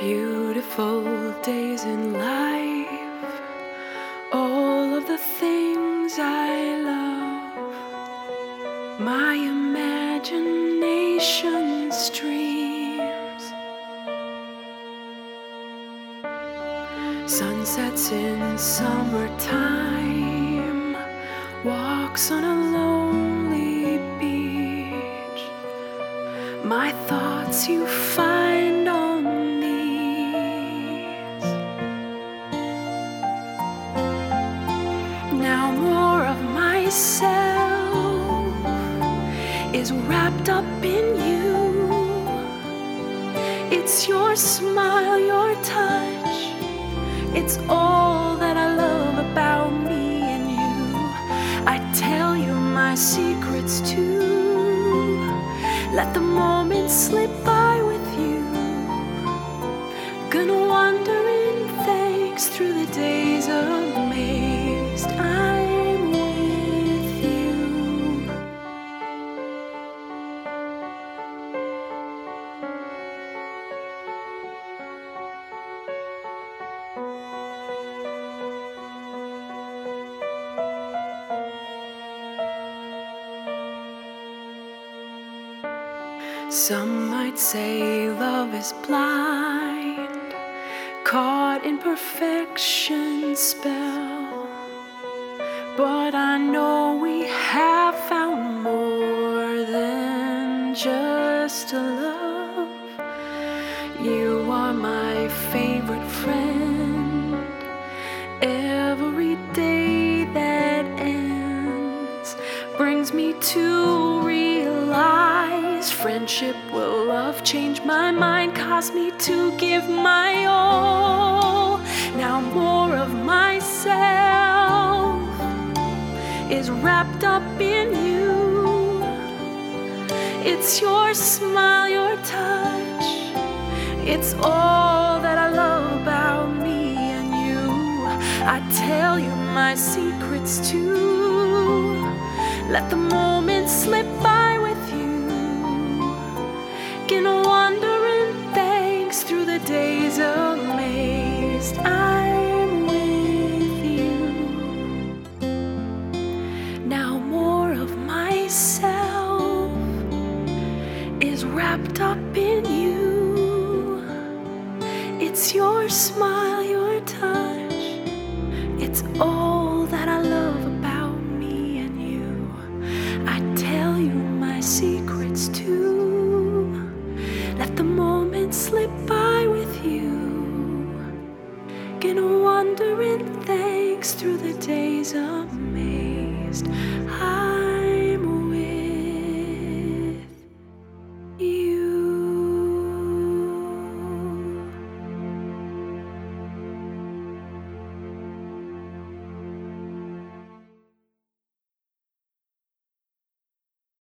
Beautiful days in life, all of the things I love, my imagination streams. Sunsets in summertime, walks on a lonely beach, my thoughts you find on now. More of myself is wrapped up in you. It's your smile, your touch, it's all that I love about me and you. I tell you my secrets too. Let the moment slip by with you. Gonna wander in thanks through the days amazed. I'm with you. Some might say love is blind, caught in perfection's spell, but I know we have found more than just a love. You are my favorite friend. Every day that ends brings me to realize friendship will love change my mind, cause me to give my all. Now more of myself is wrapped up in you. It's your smile, your touch, it's all that I love about me and you. I tell you my secrets too. Let the moment slip by with you. Gonna wander in thanks through the days amazed. I'm with you. Now more of myself is wrapped up in you. It's your smile, your touch, it's all that I love about me and you. I tell you my secrets too. Let the moment slip by with you. Gonna wander in thanks through the days amazed.